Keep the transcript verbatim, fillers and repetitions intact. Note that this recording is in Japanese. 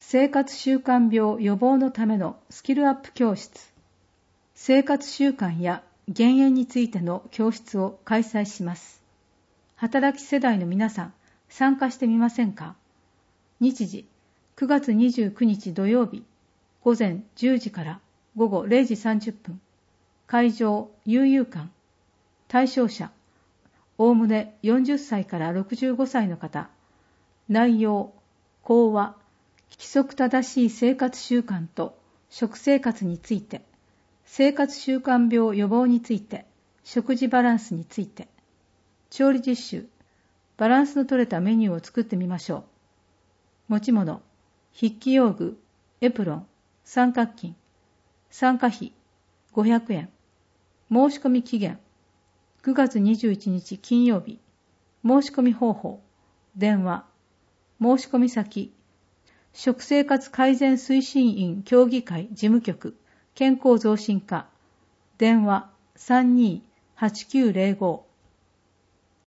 生活習慣病予防のためのスキルアップ教室。生活習慣や減塩についての教室を開催します。働き世代の皆さん、参加してみませんか？日時、くがつにじゅうくにち土曜日、午前じゅうじから午後れいじさんじゅっぷん。会場、悠々館。対象者、おおむねよんじゅっさいからろくじゅうごさいの方。内容、講話、規則正しい生活習慣と食生活について、生活習慣病予防について、食事バランスについて、調理実習、バランスの取れたメニューを作ってみましょう。持ち物、筆記用具、エプロン、三角巾、参加費ごひゃくえん。申し込み期限、くがつにじゅういちにち金曜日。申し込み方法、電話、申し込み先、食生活改善推進員協議会事務局、健康増進課、電話 さんにーはちきゅうゼロご